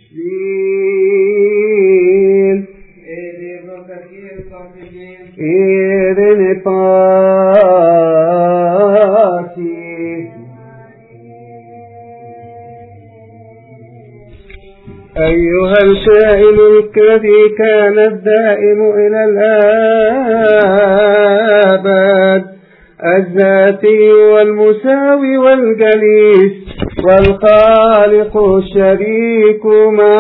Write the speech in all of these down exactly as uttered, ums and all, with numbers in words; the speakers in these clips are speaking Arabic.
Shin Irin Pasi أيها الكائن الذي كان الدائم إلى الآباد الذاتي والمساوي والجليس والخالق الشريك مع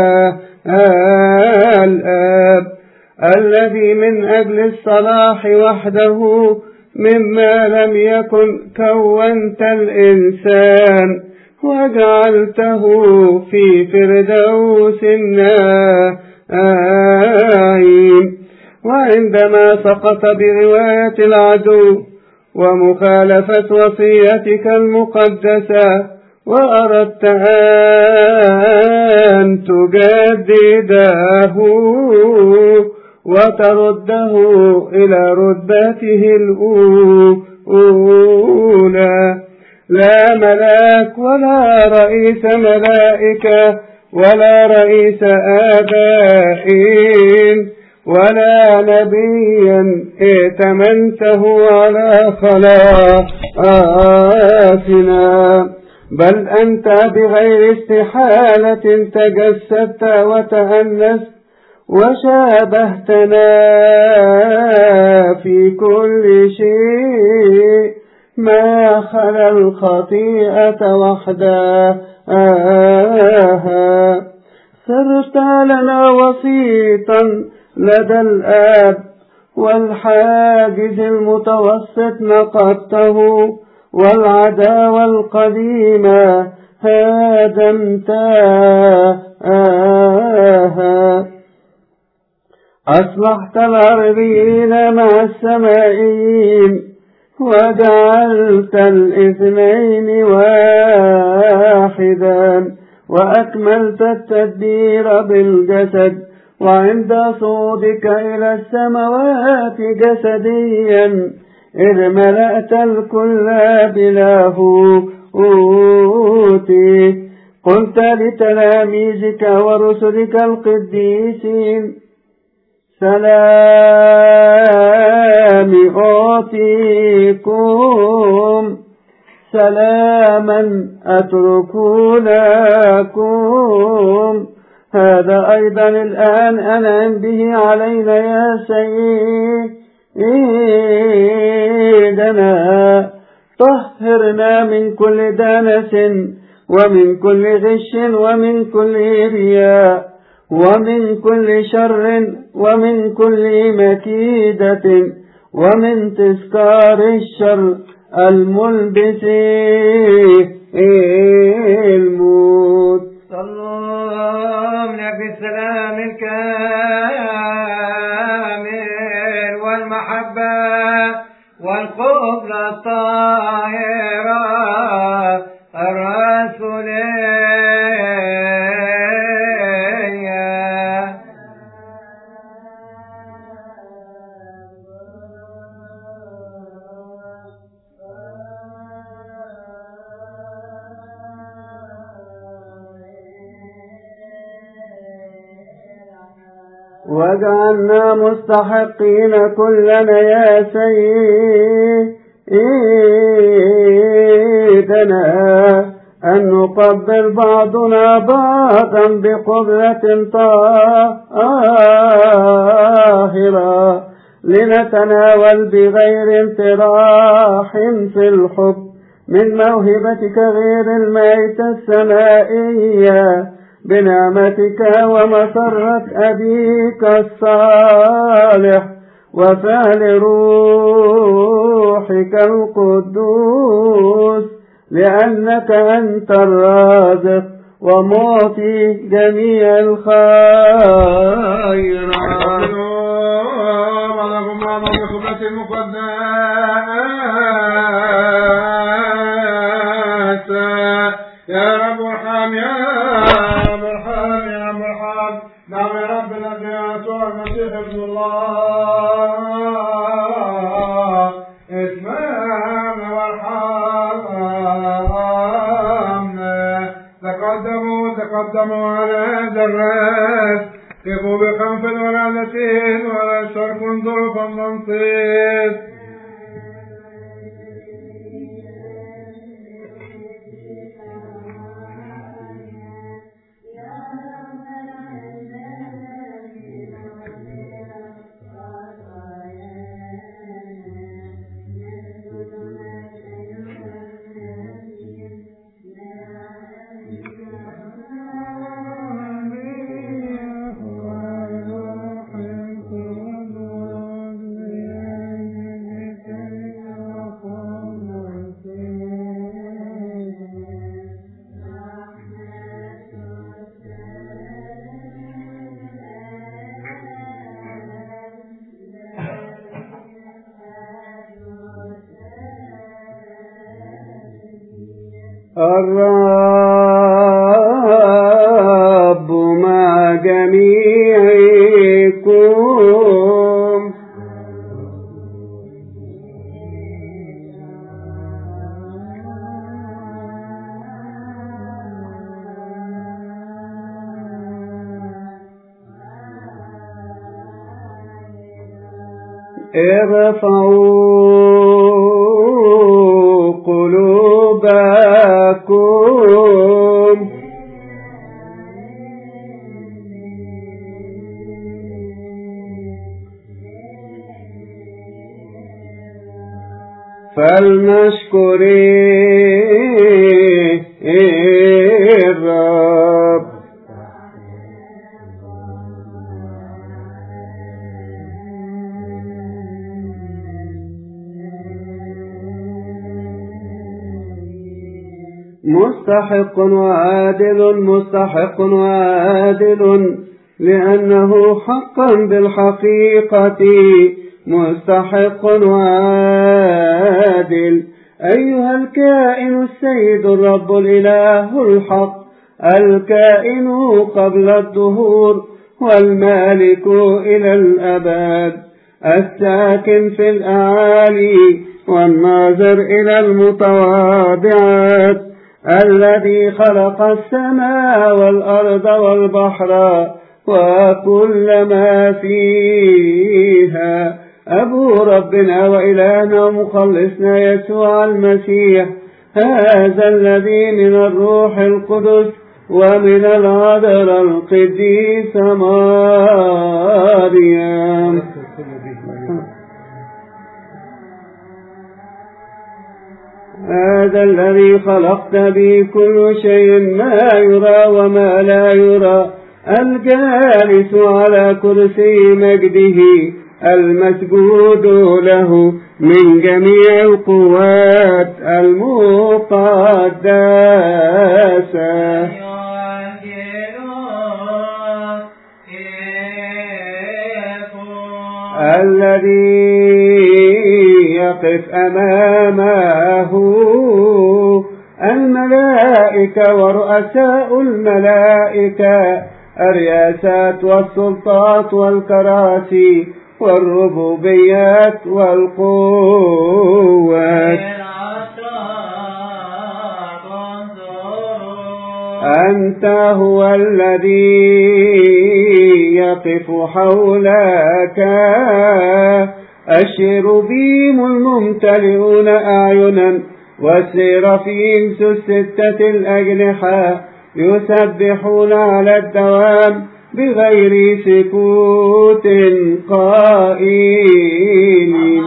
الآب الذي من أجل الصلاح وحده مما لم يكن كونت الإنسان وجعلته في فردوس النعيم وعندما سقط برواية العدو ومخالفة وصيتك المقدسة وأردت أن تجدده وترده إلى رتبته الأولى لا ملاك ولا رئيس ملائكة ولا رئيس آبائين ولا نبيا ائتمنته على خلاصنا بل أنت بغير استحالة تجسدت وتأنست وشابهتنا في كل شيء ما خلا الخطيئة وحدها صرت لنا وسيطا لدى الآب والحاجز المتوسط نقضته والعداوة القديمة هدمتها أصلحت الأرضين مع السمائيين وجعلت الاثنين واحدا وأكملت التدبير بالجسد وعند صعودك إلى السماوات جسديا إذ ملأت الكل بلاهوتي قلت لتلاميذك ورسلك القديسين سلام أعطيكم سلاما أترك لكم هذا أيضا الآن أنعم به علينا يا سيدنا طهرنا من كل دنس ومن كل غش ومن كل رياء ومن كل شر ومن كل مكيدة ومن تذكار الشر الملبس الموت صلوا بالسلام الكامل والمحبة والقبلة الطاهرة الرسولية وجعلنا مستحقين كلنا يا سيدنا أن نقبل بعضنا بعضا بقبلة طاهرة لنتناول بغير انطراح في الحب من موهبتك غير الميتة السمائية بنعمتك ومسرة أبيك الصالح وفعل روحك القدوس لأنك أنت الرازق ومعطي جميع الخير. يا رب ارحم يا رب ارحم يا رب ارحم نعم يا رب الذي يسوع المسيح ابن الله اسمعنا وارحمنا تقدموا تقدموا وعلى ذرات كفوا بخنف ولعنة ولا شرك ظروفا منطيق. الرب مع جميعكم. ارفعوا قلوبكم فلنشكر الرب. مستحق وعادل مستحق وعادل لأنه حقا بالحقيقة مستحق وعادل. أيها الكائن السيد الرب الإله الحق الكائن قبل الدهور والمالك إلى الأبد الساكن في الأعالي والناظر إلى المتواضعات الذي خلق السماء والأرض والبحر وكل ما فيها أبو ربنا وإلهنا ومخلصنا يسوع المسيح هذا الذي من الروح القدس ومن العذراء القديسة مريم هذا الذي خلقت به كل شيء ما يرى وما لا يرى الجالس على كرسي مجده المسجود له من جميع القوات المقدسة الذي يقف أمامه الملائكة ورؤساء الملائكة الرياسات والسلطات والكراسي والربوبيات والقوات أنت هو الذي يقف حولك الشيروبيم الممتلئون أعينا والسيرافيم ذو الستة الأجنحة يسبحون على الدوام بغير سكوت قائلين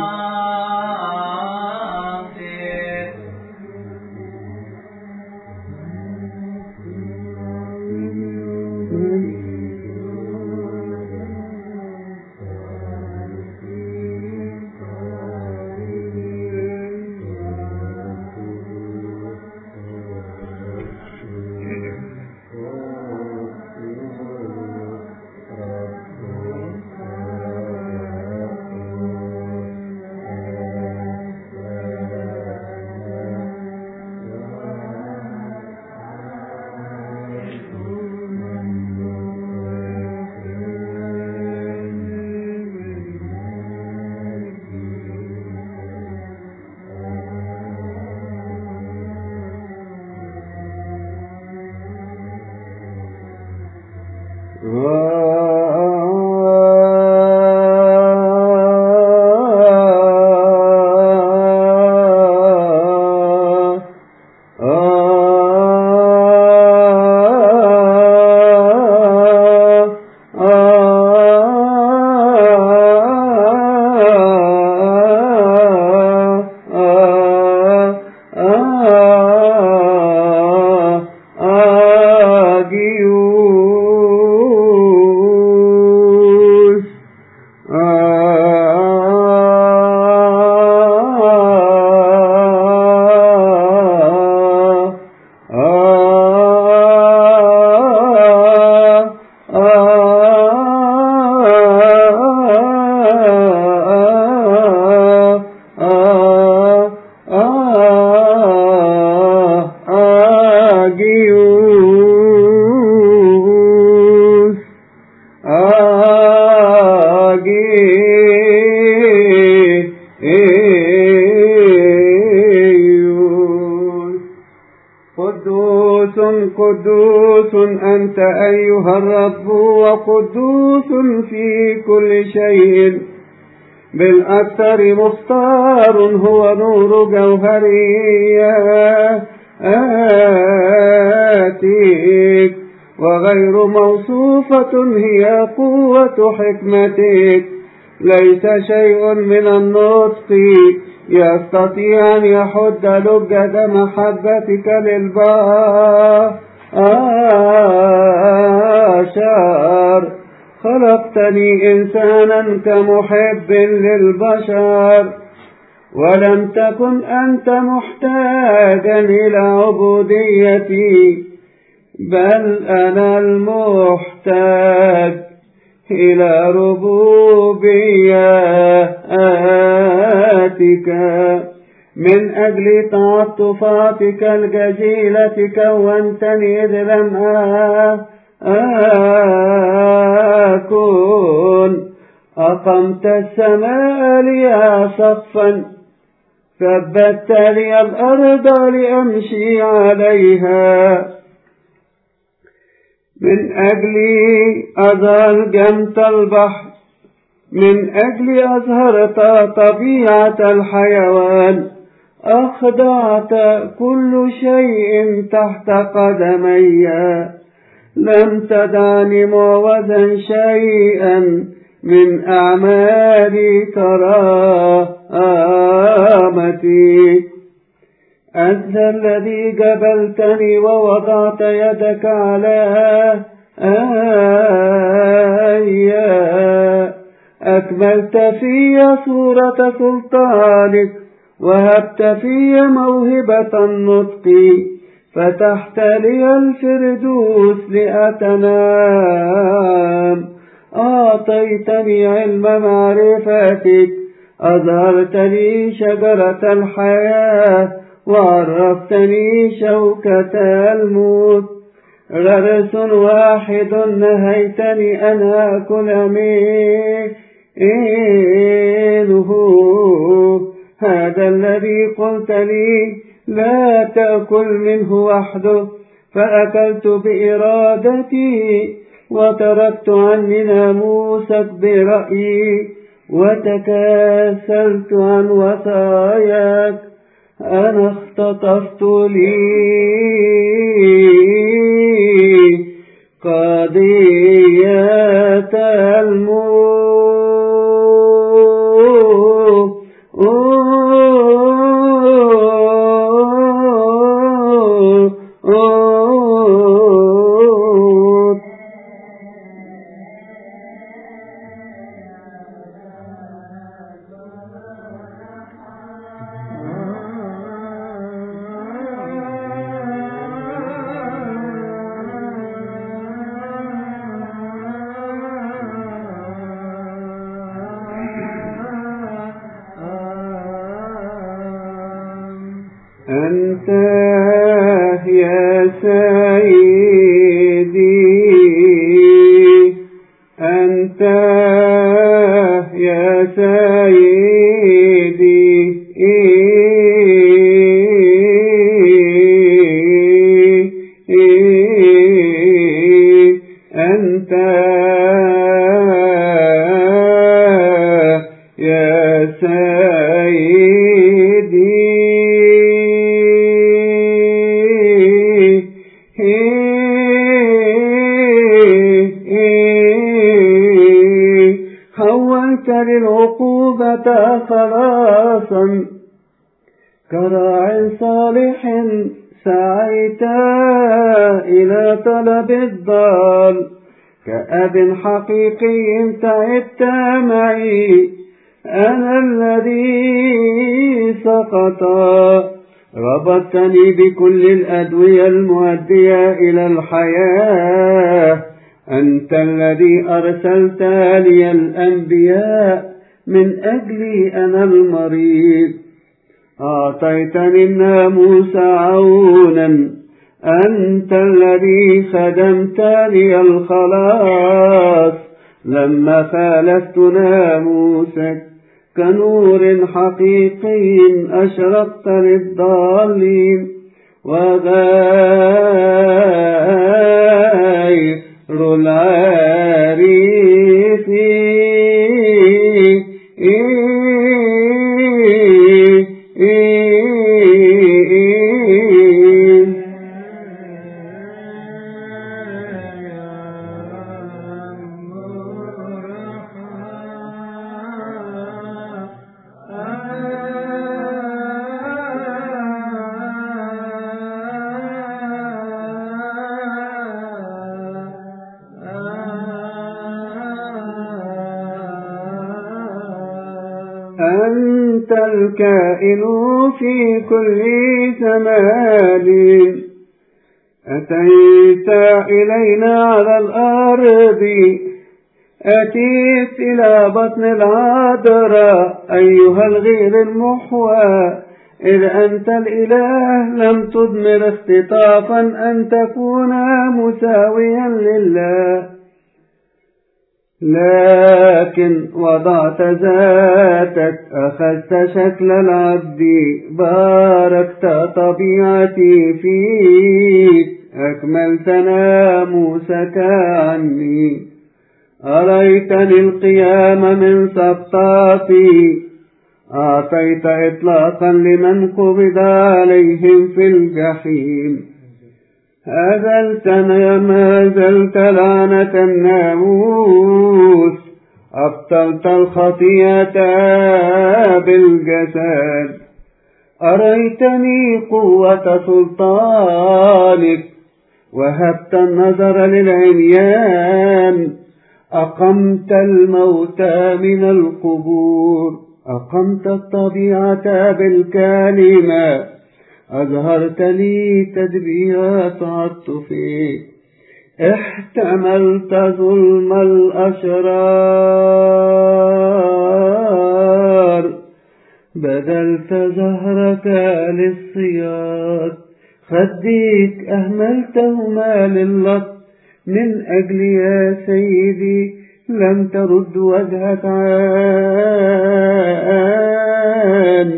قدوس أنت أيها الرب وقدوس في كل شيء، بالأكثر مختار هو نور جوهرياتك، وغير موصوفة هي قوة حكمتك. ليس شيء من النطق يستطيع أن يحد لجة محبتك للبشر. خلقتني إنسانا كمحب للبشر، ولم تكن أنت محتاجا إلى عبوديتي، بل أنا المحتاج إلى ربوبيتك. من أجل تعاطفاتك الجزيلة كونتني إذ لم أكن. أقمت السماء لي سقفا، ثبت لي الأرض لأمشي عليها. من أجل أزلجمت البحر، من أجل أظهرت طبيعة الحيوان، أخضعت كل شيء تحت قدمي. لم تدعني معوزا شيئا من أعمال كرامتي. أنت الذي جبلتني ووضعت يدك علي، أكملت في صورة سلطانك، وهبت في موهبة النطق، فتحت لي الفردوس لأتنام. أعطيتني علم معرفتك، أظهرت لي شجرة الحياة، وعرفتني شوكة الموت. غرس واحد نهيتني أن آكل منه، هذا الذي قلت لي لا تأكل منه وحده، فأكلت بإرادتي، وتركت عني ناموسك برأيي، وتكاسلت عن وصاياك. أنا اختطفت لي قضية الموت. أنت يا سيدي، أنت يا سيدي، أنت يا سيدي هونت للعقوبة خلاصا كراع صالح سعيت إلى طلب الضال كأب حقيقي تعبت معي أنا الذي سقط ربطتني بكل الأدوية المؤدية إلى الحياة أنت الذي أرسلت لي الأنبياء من أجلي أنا المريض أعطيتني الناموس عونا أنت الذي خدمت لي الخلاص لما خالفت ناموسك كنور حقيقي أشرقت للضالين وغير العارفين أنت الكائن في كل زمان أتيت إلينا على الأرض أتيت إلى بطن العذراء أيها الغير المحوى إذ أنت الإله لم تضمر اختطافا أن تكون مساويا لله لكن وضعت ذاتك أخذت شكل العبد باركت طبيعتي فيك أكملت ناموسك عني أريتني القيام من سقطاتي أعطيت إطلاقا لمن قبض عليهم في الجحيم أزلتنا ما زلت لعنة الناموس أبطلت الخطيئة بالجسد أريتني قوة سلطانك وهبت النظر للعميان أقمت الموتى من القبور أقمت الطبيعة بالكلمة أظهرت لي تدبيرات عطفي احتملت ظلم الأشرار بذلت زهرك للصياد خديك أهملتهما للط من أجل يا سيدي لم ترد وجهك عن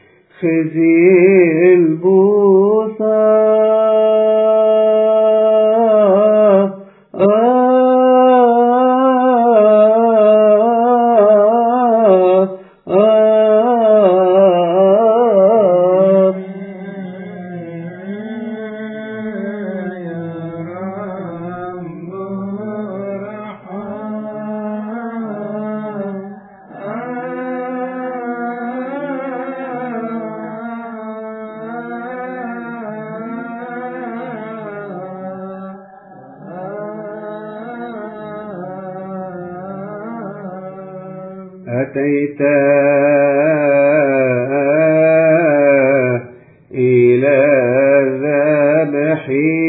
خزي البوصة أتيت إلى الذبح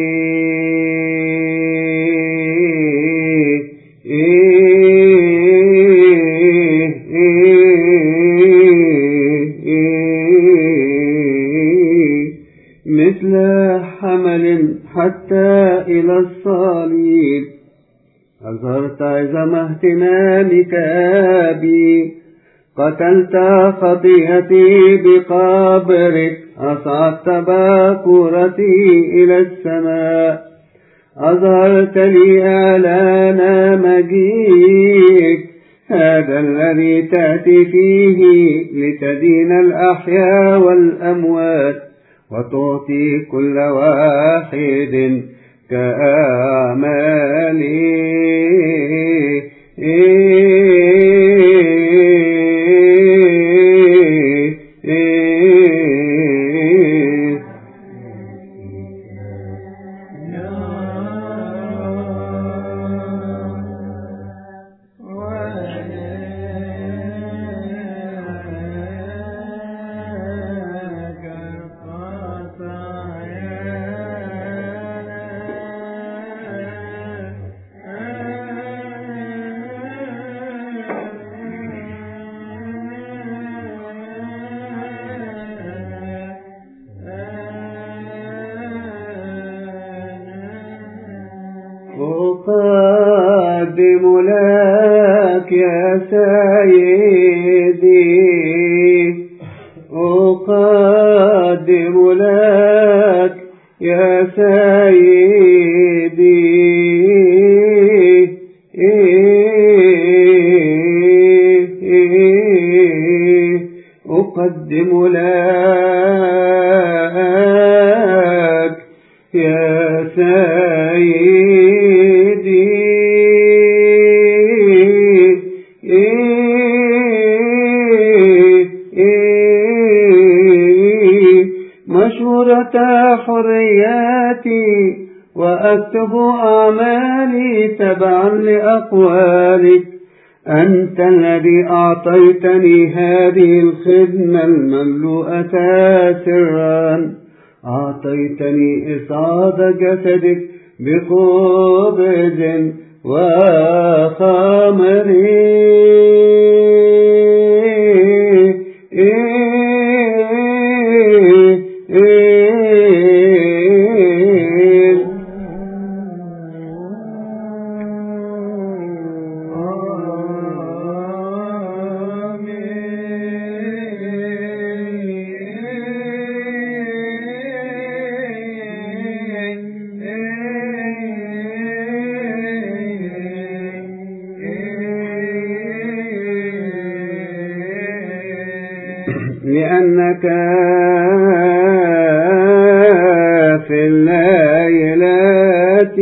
مثل حمل حتى إلى الصليب أظهرت عظم اهتمامك بي قتلت خطيئتي بقبرك أصعدت باكورتي إلى السماء أظهرت لي إعلان مجيئك، هذا الذي تأتي فيه لتدين الأحياء والأموات وتعطي كل واحد كأعماله. أقدم لك يا سيدي، أقدم لك يا سيدي، أقدم لك يا سيدي مشورة حرياتي، وأكتب أعمالي تبعا لأقوالك. أنت الذي أعطيتني هذه الخدمة المملوءة سرا، أعطيتني إصعاد جسدك بخبز وخمر. لأنك في الليلة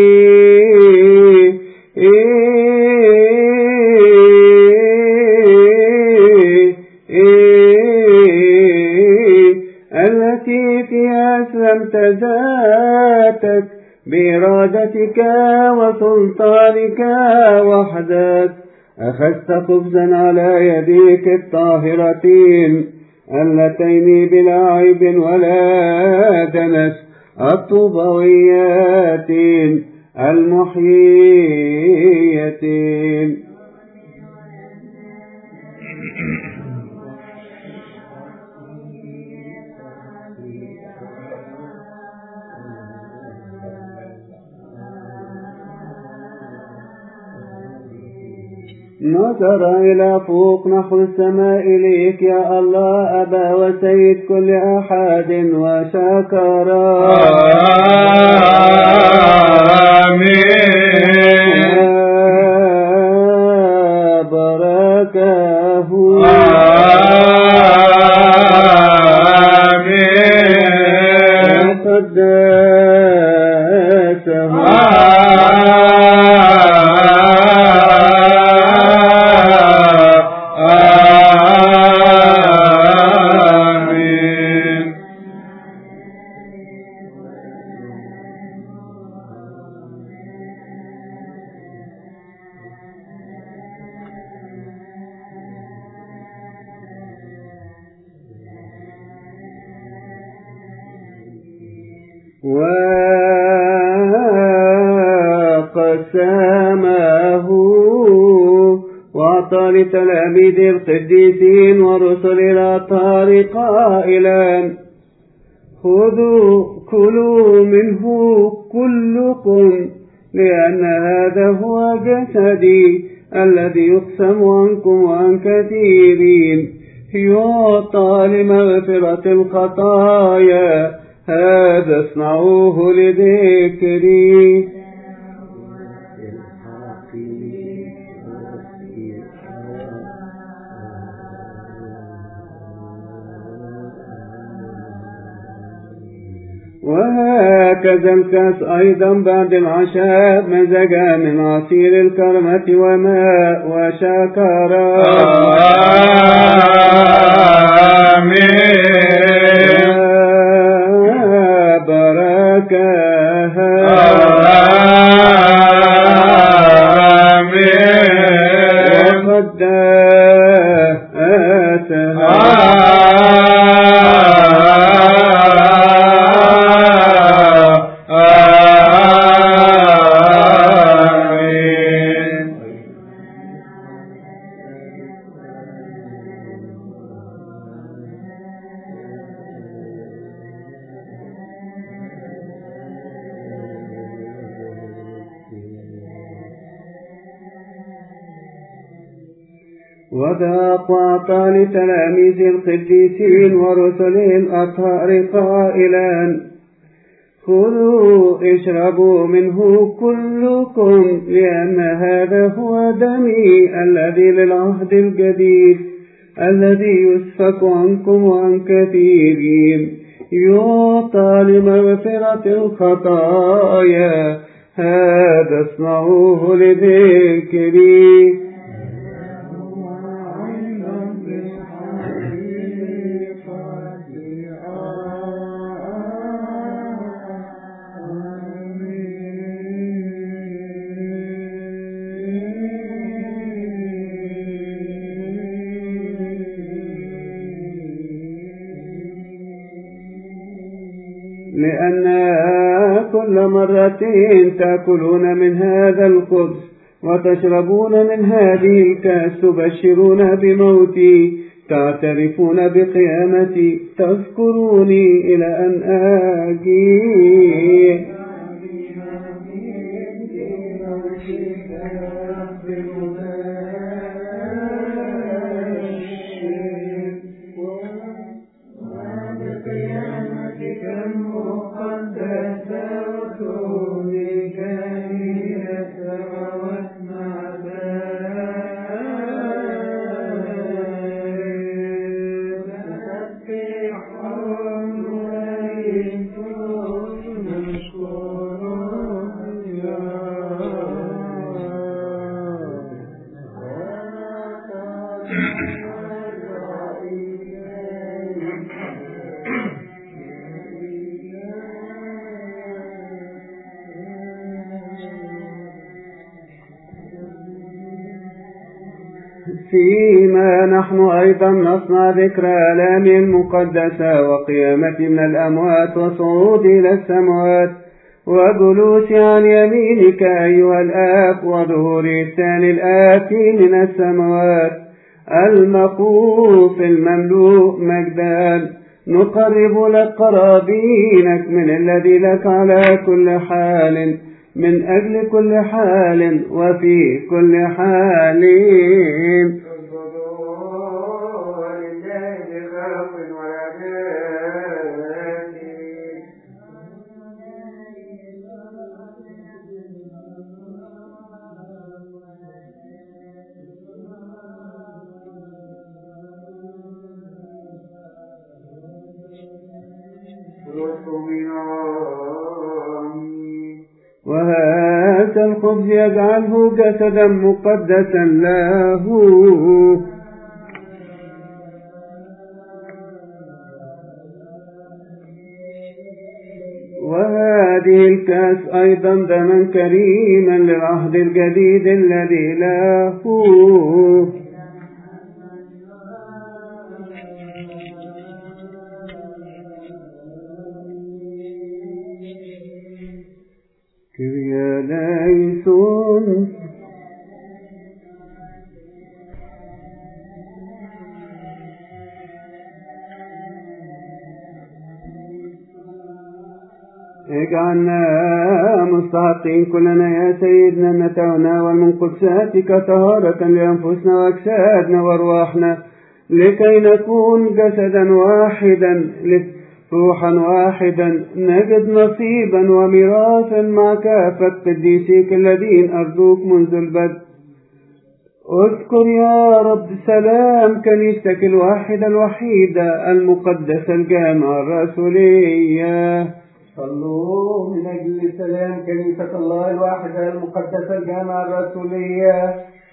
التي فيها أسلمت ذاتك بإرادتك وسلطانك وحدك، أخذت خبزا على يديك الطاهرتين اللتين بلا عيب ولا دنس، الطوبويتين المحييتين. نظر إلى فوق نحو السماء إليك يا الله أبا وسيد كل أحد وشكر. آمين. بركه. آمين. قدسه. وقسمه وأعطى لتلاميذ القديسين ورسل الأطهار قائلا: خذوا كلوا منه كلكم، لأن هذا هو جسدي الذي يقسم عنكم وعن كثيرين، يعطى لمغفرة الخطايا. هذا اصنعوه لذكري. وهكذا الكاس أيضا بعد العشاء مزجا من عصير الكرمة وماء وشكرا. آمين. بركها. آمين. وقداسها. وذاق وأعطى لتلاميذ القديسين ورسله الأطهار قائلا: خذوا اشربوا منه كلكم، لأن هذا هو دمي الذي للعهد الجديد الذي يسفك عنكم وعن كثيرين، يعطى لمغفرة الخطايا. هذا اصنعوه لذكري. لأن كل مرة تأكلون من هذا الخبز وتشربون من هذه الكأس تبشرون بموتي، تعترفون بقيامتي، تذكروني إلى أن آجي. فيما نحن أيضا نصنع ذكرى آلامه المقدسة وقيامته من الأموات وصعود إلى السماوات وجلوس عن يمينك أيها الآب وظهور الثاني الآتي من السماوات المخوف المملوء مجدا، نقرب لك قرابينك من الذي لك على كل حال، من أجل كل حال وفي كل حال. وهذا الخبز يجعله جسدا مقدسا له، وهذه الكأس أيضا دما كريما للعهد الجديد الذي له. كريا ليسون اجعلنا مستحقين كلنا يا سيدنا أن نتناول من قدساتك طهارة لأنفسنا وأجسادنا وأرواحنا، لكي نكون جسدا واحدا روحا واحدا نجد نصيبا وميراثا مع كافة قديسيك الذين أرجوك منذ البدء. اذكر يا رب سلام كنيستك الواحدة الوحيدة المقدسة الجامعة الرسولية. صلوا من أجل سلام كنيسة الله الواحدة المقدسة الجامعة الرسولية.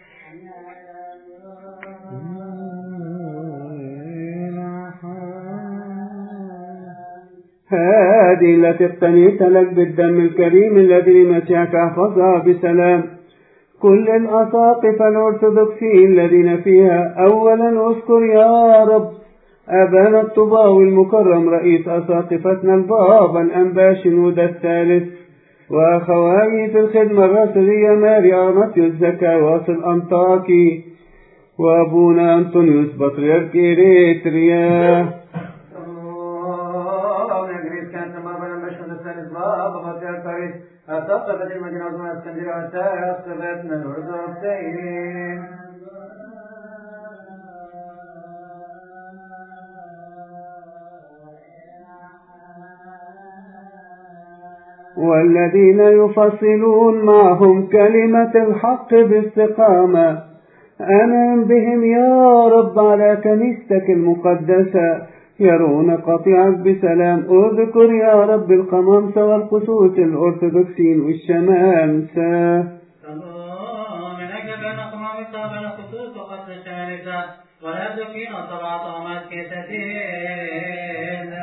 هذه التي اقتنيت لك بالدم الكريم الذي لمسيحك احفظها بسلام كل الأساقفة الأرثوذكسيين الذين فيها. أولا اذكر يا رب أبانا الطباوي المكرم رئيس أساقفتنا البابا الأنبا شنودة الثالث، وأخواني في الخدمة الرسولية ماري أرمتيوس زكا واصل أنطاكي، وأبونا أنطونيوس بطريرك إريتريا. أسقطت المدينة من اسكندرية وسائر أسقطت من الأرثوذكسيين. والذين يفصلون معهم كلمة الحق باستقامة أنعم بهم يا رب على كنيستك المقدسة يرون قطيعك بسلام. اذكر يا رب القمامسة والقسوس الأرثوذكسيين والشمامسة. من أجل أن قمامسة بين القسوس وقتل الشمامسة والأرثوذكسيين وسبعة طعامات كيستين.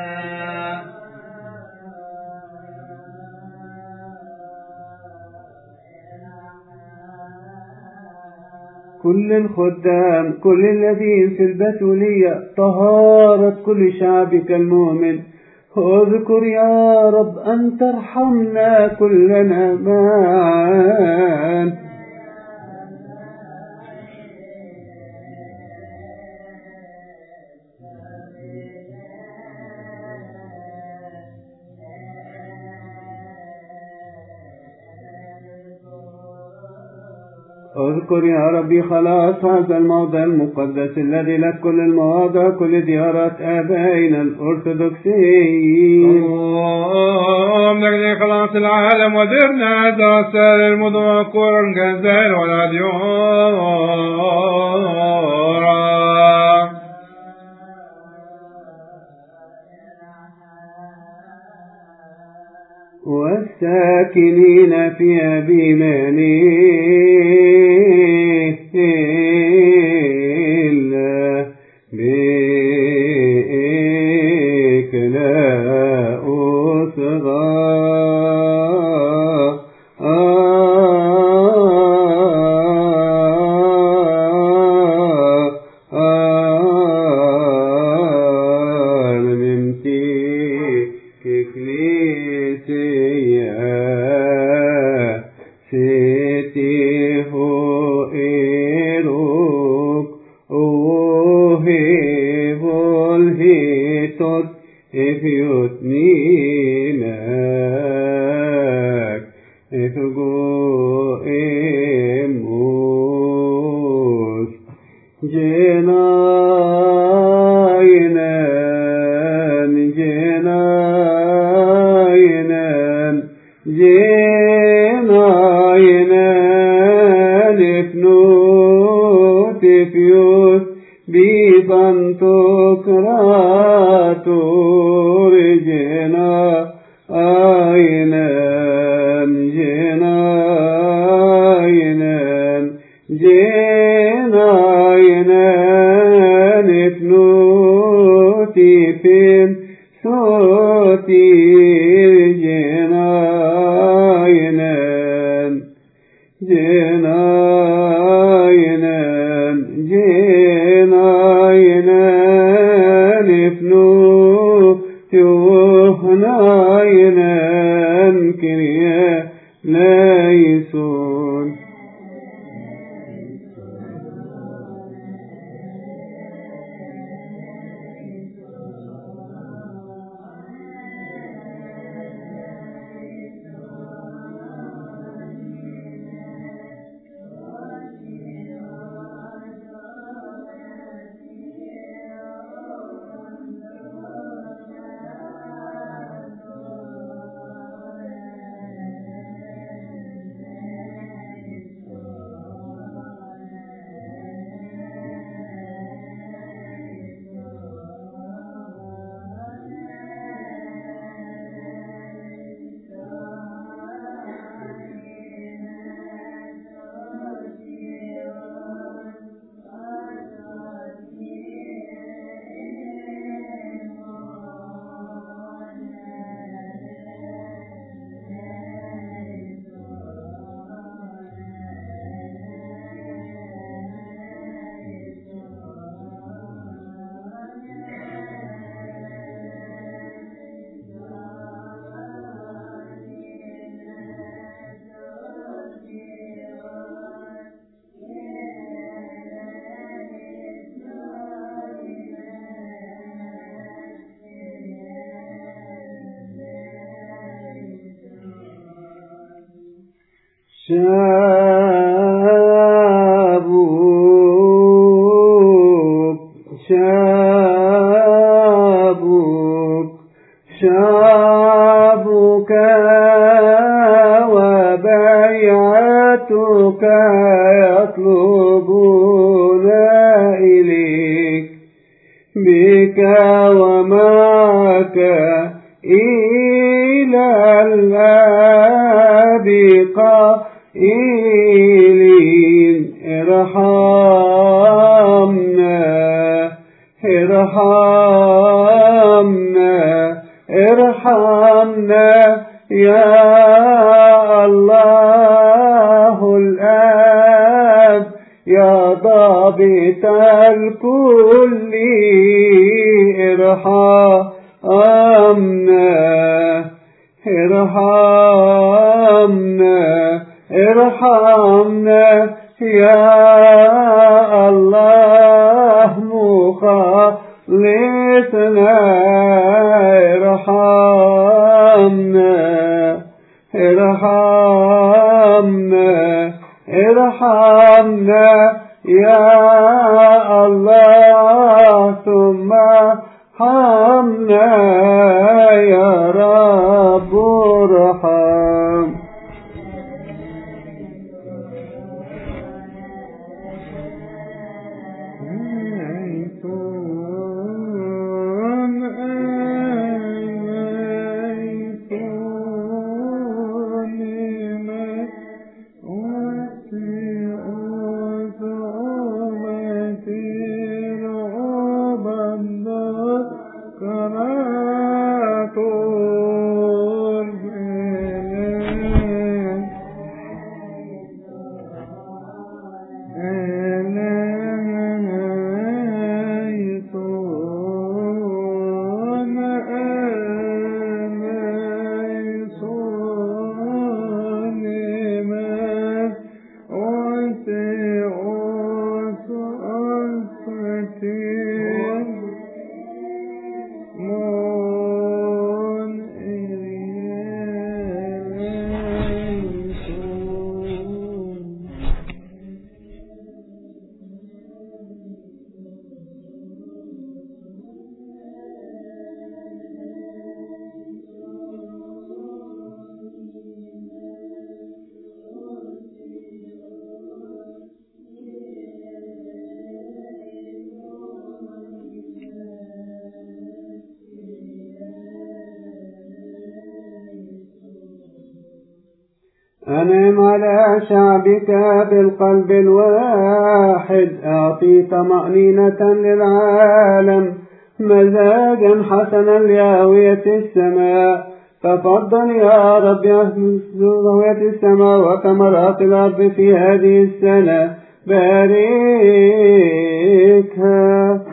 كل الخدام كل الذين في البتولية طهارة كل شعبك المؤمن. اذكر يا رب أن ترحمنا كلنا معا. اذكر يا ربي خلاص هذا الموضع المقدس الذي لك كل المواضع كل ديارات آبائنا الأرثوذكسيين. اللهم لك خلاص العالم ودرنا داسر المدن كورن جزير ولا ديورا والساكنين في أبيمانيل بإكلاء صغار شابوك شابوك شابك وبيعتك يطلبون إليك بك ومعك إلى الآب قائلين ارحمنا ارحمنا ارحمنا يا الله الآب يا ضابط الكل ارحمنا ارحمنا ارحمنا يا الله مخلصنا ارحمنا ارحمنا ارحمنا يا الله ثم ارحمنا يا رب ارحم أنعم على شعبك بالقلب الواحد أعطي طمأنينة للعالم مزاجا حسنا لهوية السماء تفضل يا رب هوية السماء وثمرات الأرض في هذه السنة باركها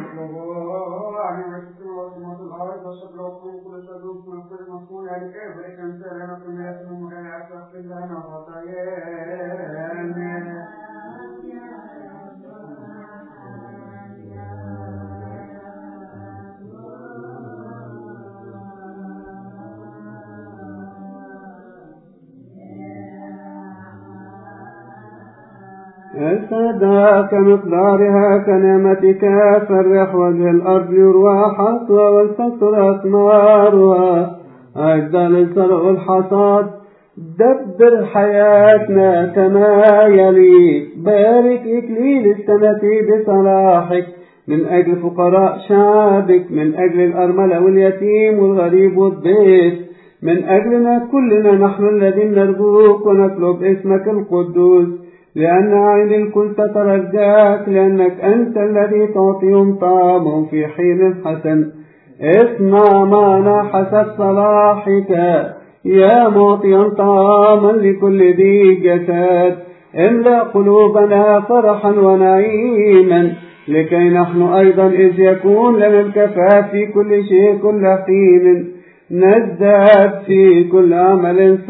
اسعدها كمقدارها كنعمتك فرح وجه الأرض يروى حصوى والستر أثمارها أجدى للزرع والحصاد دبر حياتنا كما يلي بارك إكليل السنة بصلاحك من أجل فقراء شعبك من أجل الأرملة واليتيم والغريب والضيف من أجلنا كلنا نحن الذين نرجوك ونطلب اسمك القدوس لأن عين الكل تترجاك لأنك أنت الذي تعطيهم طعامهم في حين حسن اصنع معنا حسب صلاحك يا معطيا طعاما لكل ذي جسد املأ قلوبنا فرحا ونعيما لكي نحن أيضا إذ يكون لنا الكفاف في كل شيء كل حين نزداد في كل عمل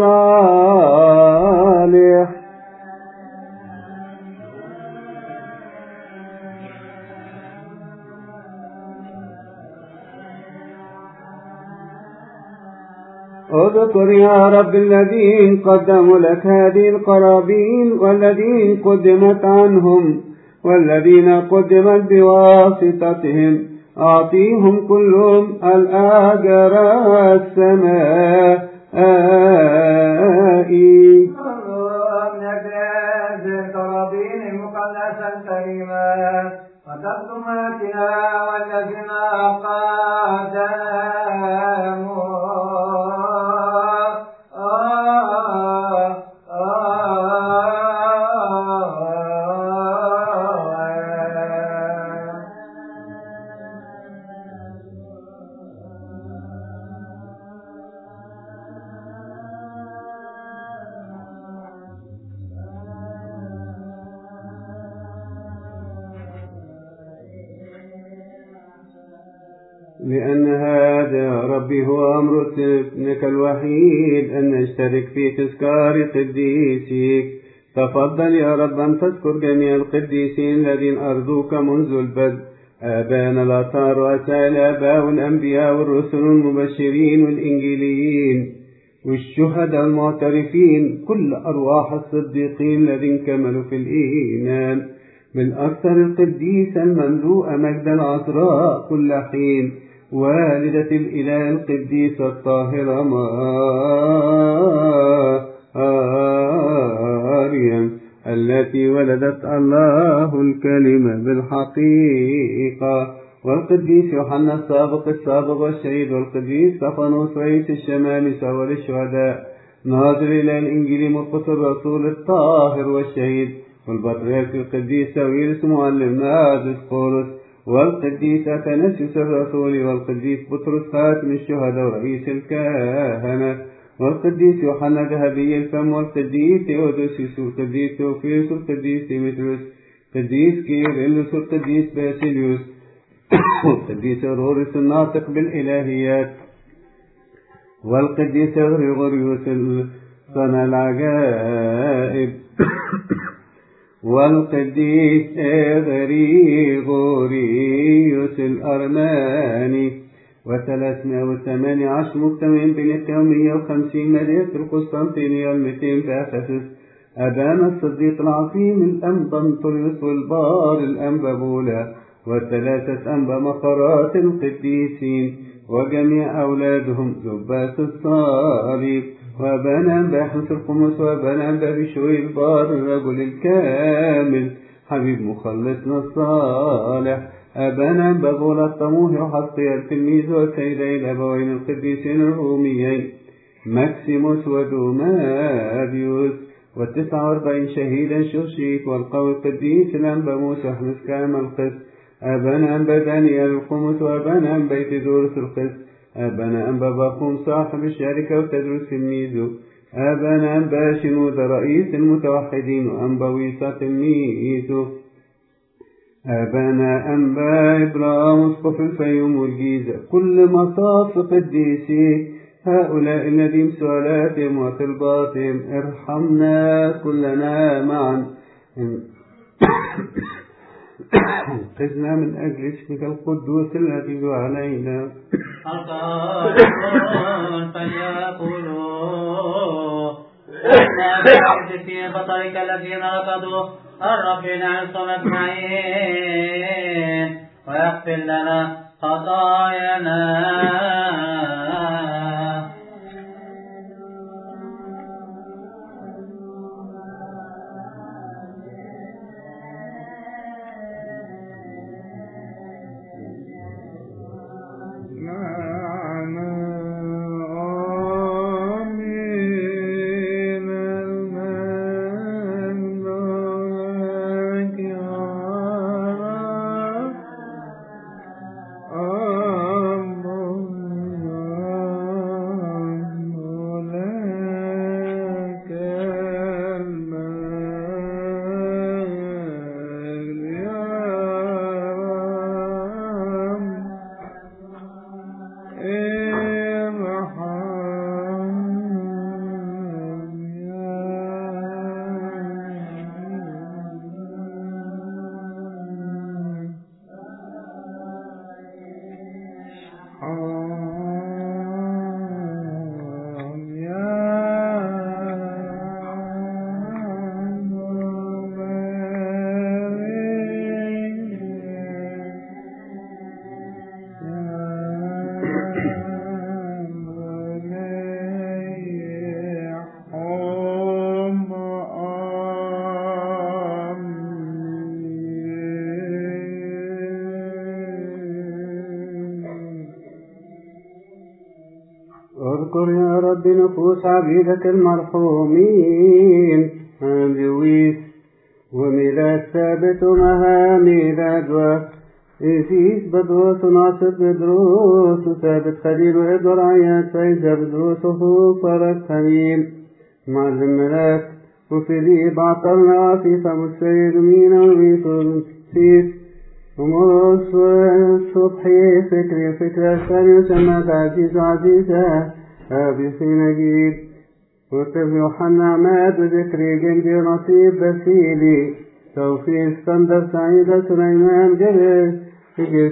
صالح. اذكر يا رب الذين قدموا لك هذه القرابين والذين قدمت عنهم والذين قدمت بواسطتهم، أعطيهم كلهم الأجر السمائي. القرابين المقدسة الكريمة وتقدماتها والذين قدموا لأن هذا يا ربي هو أمر ابنك الوحيد أن نشترك في تذكار قديسيك. تفضل يا رب أن تذكر جميع القديسين الذين أرضوك منذ البدء، آبانا الأطهار رؤساء الآباء والأنبياء والرسل والمبشرين والإنجيليين والشهداء المعترفين، كل أرواح الصديقين الذين كملوا في الإيمان، بالأكثر القديسة المملوءة مجد العذراء كل حين، والدة الإله القديسة الطاهرة مريم التي ولدت الله الكلمة بالحقيقة، والقديس يوحنا السابق السابق والشهيد، والقديس استفانوس رئيس الشمامسة والشهداء، ناظر إلى الإنجيل مرقس الرسول الطاهر والشهيد، والبطريرك القديس ساويرس معلم نادس قولس، والقديس أثناسيوس الرسول، والقديس بطرس خاتم الشهداء ورئيس الكهنة، والقديس يوحنا ذهبي الفم، والقديس تيودوسيوس، والقديس توفيوس، والقديس ديمتروس، القديس كيرلس، والقديس باسيليوس، والقديس أوروريس الناطق بالإلهيات، والقديس غريغوريوس صنع العجائب، والقديس غريغوريوس الأرماني، وثلاثمائة وثمانية عشر مجتمعين بنقيا ومئة وخمسين مدينة القسطنطينية والمئتين في أفسس، أبانا الصديق العظيم الأنبا انطونيوس والبار الأنبا بولا، والثلاثة أنبا مقرات القديسين وجميع أولادهم زباس الصليب، وأبانا أنبا حنس القمص، وأبانا أنبا بشوي البار الرجل الكامل حبيب مخلصنا الصالح، أبانا أنبا بولا الطموح وحطي التلميذ وسيدي الأبوين القديسين الروميين ماكسيموس ودوماديوس، والتسعة واربعين شهيدا شوشيك، والقوي القديس الأنبا موسى حنس كامل القس، أبانا أنبا دانيال القمص، وأبانا أنبا تدورس القس، أبانا أنبا باقوم صاحب الشركة وتدرس تلميذه، أبانا أنبا شنود رئيس المتوحدين، وأنبا ويسا تلميذه، أبانا أنبا إبراهيم اسقف الفيوم والجيزة، كل مصاف قديسي هؤلاء الذين سؤالاتهم وطلباتهم ارحمنا كلنا معا، انقذنا من أجل اسمك القدوس الذي علينا. القائلون فليقولوا احنا بالقدسين بطريق الذين ركضوا الرب ينعصم اجمعين ويغفر لنا خطايانا. Oh اذكر يا رب نفوس عبيدك المرحومين لويس وميلاد ثابت ومها ميلاد وإيسيس بدروس وناصر بدروس وثابت خليل وإدور عياد فايزة بدروس وفوق فرد حميم معلم ملاك وفيليب عطلنا عفيفة والسيد مينا وميسو سيس ومرس والصبحي فكري فكرة الثاني وسمات عزيز وعزيزة أبي في نجيب وطفل يوحنا عماد وذكري جندي ونصيب بسيلي توفيق اسكندر سعيدة سليمان جبل جس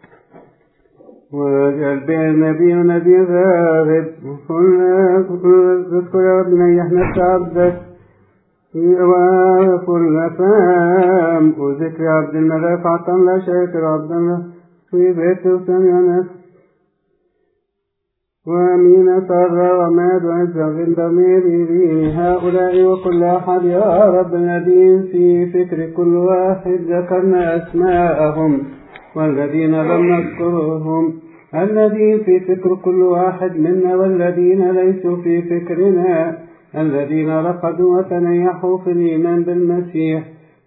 وقلبي النبي ونبي غارب وكل اذكر يا رب نيحنا عبدك وكل فام وذكر عبد الملاك عطن لا شاكر عبد الله في بيت وسمعنا وأمين سر وماد وعز غل ضميري هؤلاء وكل أحد يا رب الذين في فكر كل واحد ذكرنا أسماءهم والذين لم نذكرهم الذين في فكر كل واحد منا والذين ليسوا في فكرنا الذين رقدوا وتنيحوا في الإيمان بالمسيح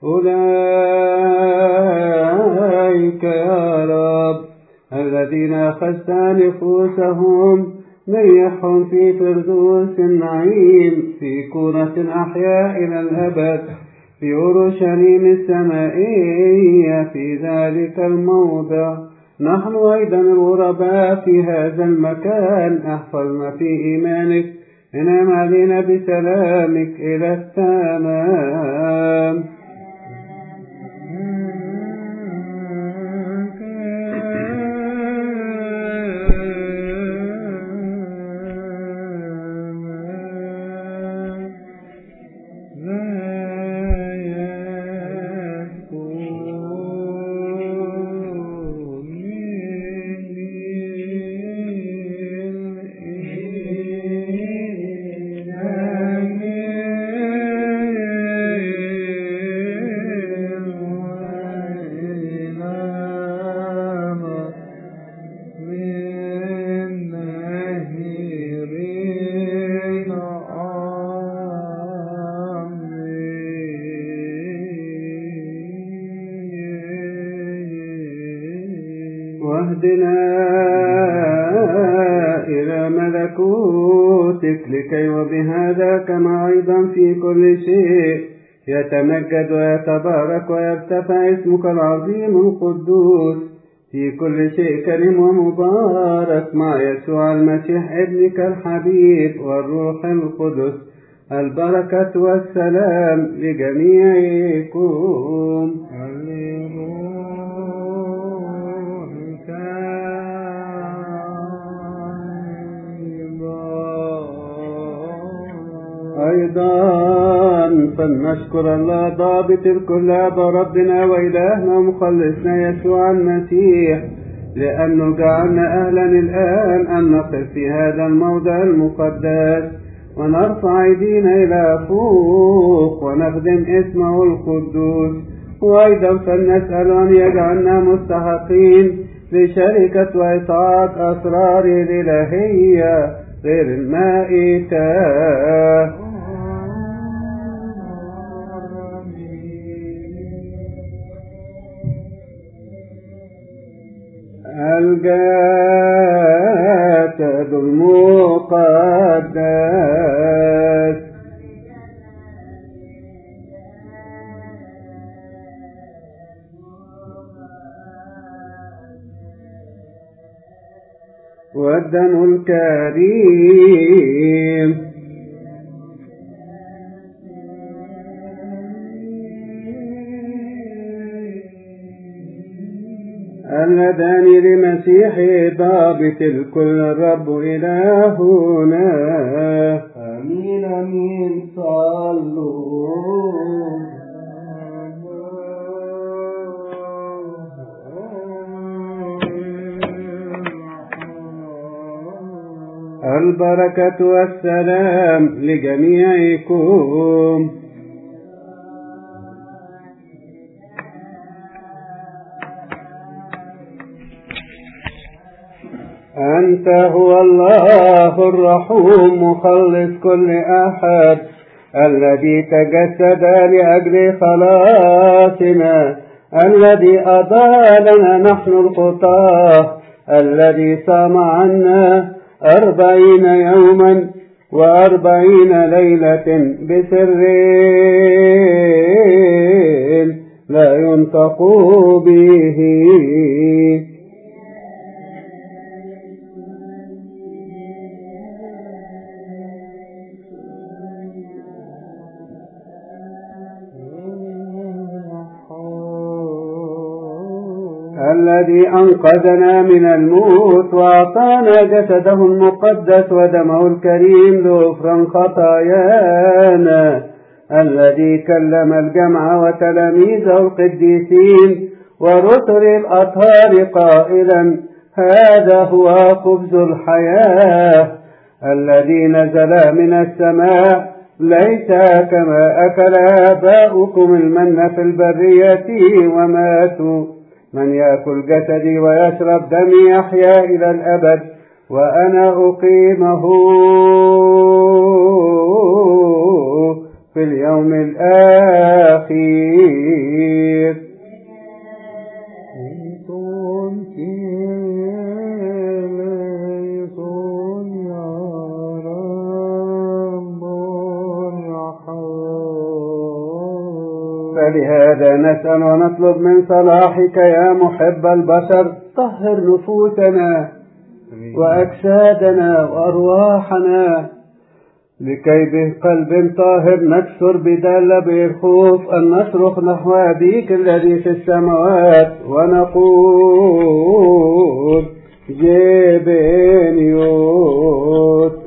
أولئك يا رب الذين أخذت نفوسهم نيحهم في فردوس النعيم في كورة الأحياء إلى الأبد في أورشليم السمائية في ذلك الموضع نحن أيضا الغرباء في هذا المكان احفظنا في إيمانك انعم علينا بسلامك إلى التمام. واهدنا إلى ملكوتك لكي وبهذا كما أيضا في كل شيء يتمجد ويتبارك ويرتفع اسمك العظيم القدوس في كل شيء كريم ومبارك مع يسوع المسيح ابنك الحبيب والروح القدس البركة والسلام لجميعكم. أيضا فلنشكر الله ضابط الكلاب ربنا وإلهنا ومخلصنا يسوع المسيح لأنه جعلنا أهلا الآن أن نقف في هذا الموضع المقدس ونرفع أيدينا إلى فوق ونخدم اسمه القدوس. وأيضا فلنسأل أن يجعلنا مستحقين لشركة وإطاعة أسراره الإلهية غير المائتة. الجسد المقدس والدم الكريم اللذان لمسيح ضابط الكل الرب إلهنا. آمين آمين. صلوا. البركة والسلام لجميعكم. أنت هو الله الرحوم مخلص كل أحد، الذي تجسد لأجل خلاصنا، الذي أضالنا نحن الخطاة، الذي صام عنا أربعين يوما وأربعين ليلة بسر لا ينطق به. الذي أنقذنا من الموت وأعطانا جسده المقدس ودمه الكريم لغفران خطايانا، الذي كلم الجمع وتلاميذه القديسين ورسل الأطهار قائلا: هذا هو خبز الحياة الذي نزل من السماء، ليس كما أكل آباؤكم المن في البرية وماتوا. من يأكل جسدي ويشرب دمي يحيا إلى الأبد، وأنا أقيمه في اليوم الآخر. فلهذا نسأل ونطلب من صلاحك يا محب البشر، طهر نفوسنا وأجسادنا وأرواحنا، لكي بقلب طاهر نكسر بدال بالخوف أن نصرخ نحو أبيك الذي في السماوات ونقول: جبنيوت.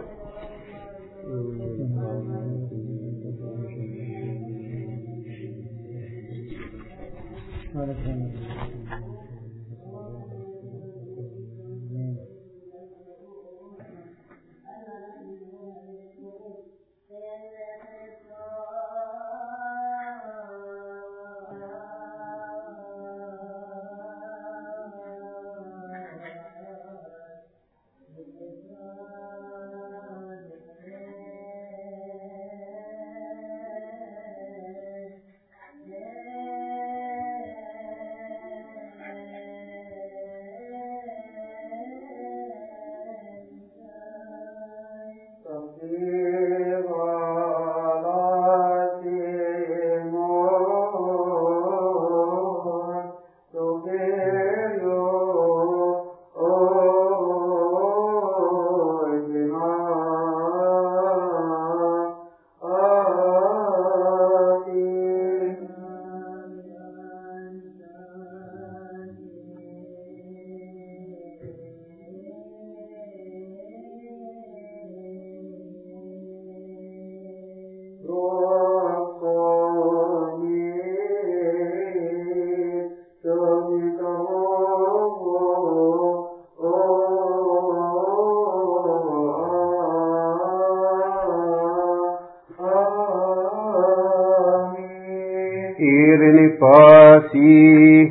إيرني فاسي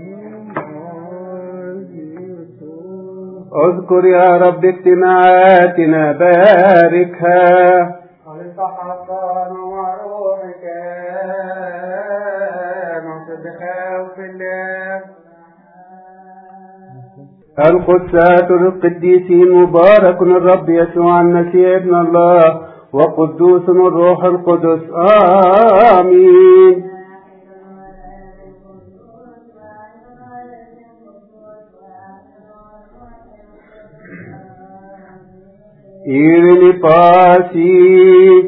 اذكر يا رب اجتماعاتنا، باركها ولتحقق وروحك نصب خوف الله. القدسات القديسين، مبارك الرب يسوع المسيح ابن الله، وقدوس الروح القدس، آمين. إيرني باسي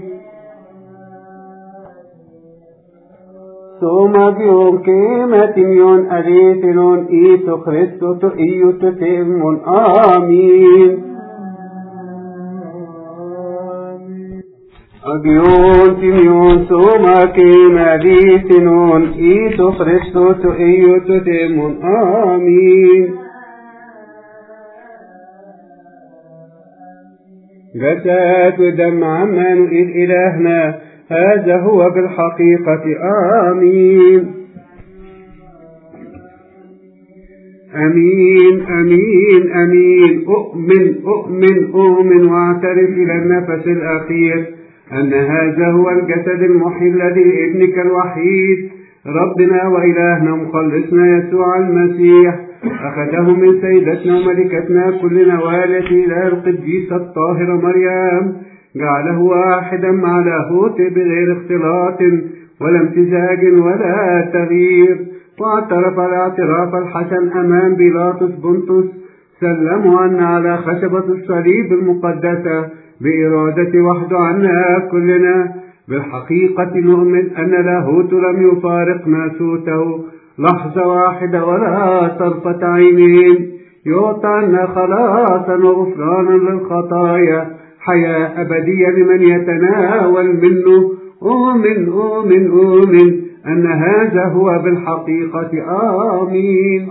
سوماجيون كيماتيميون أريثنون إيسو خريستو تؤيو تتمون، آمين. أجيون تيميون سوما كيماتيمون إيسو خريستو تؤيو تتمون، آمين. جسد ودم عمانوئيل إلهنا، هذا هو بالحقيقة، آمين. أمين أمين أمين. أؤمن أؤمن أؤمن وأعترف إلى النفس الأخير أن هذا هو الجسد المحيي الذي لابنك الوحيد ربنا وإلهنا ومخلصنا يسوع المسيح أخذه من سيدتنا وملكتنا كلنا والتي إلى القديسة الطاهرة مريم، جعله واحدا مع لاهوته بغير اختلاط ولا امتزاج ولا تغيير، واعترف الاعتراف الحسن أمام بيلاطس بنطس، سلمه أن على خشبة الصليب المقدسة بإرادة وحده عنا كلنا. بالحقيقة نؤمن أن لاهوت لم يفارق ناسوته لحظة واحدة ولا طرفة عينين، يعطى لنا خلاصا وغفرانا للخطايا، حياة أبدية لمن يتناول منه. أؤمن أؤمن أؤمن أن هذا هو بالحقيقة. آمين.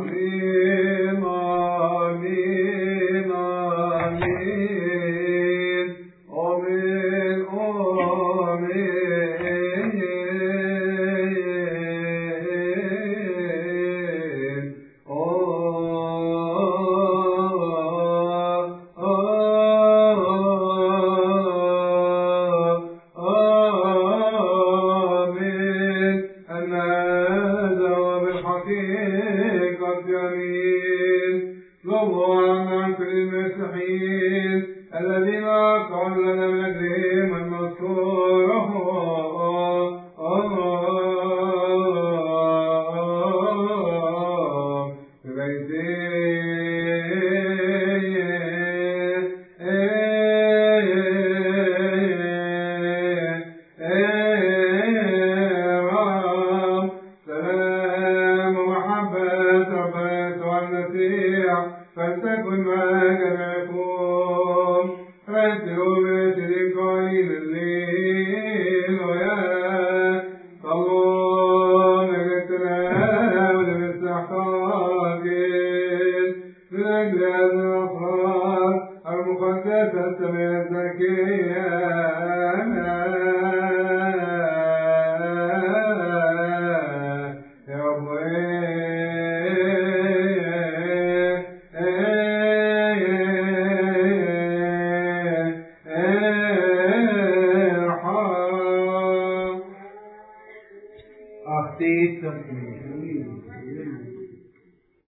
Artista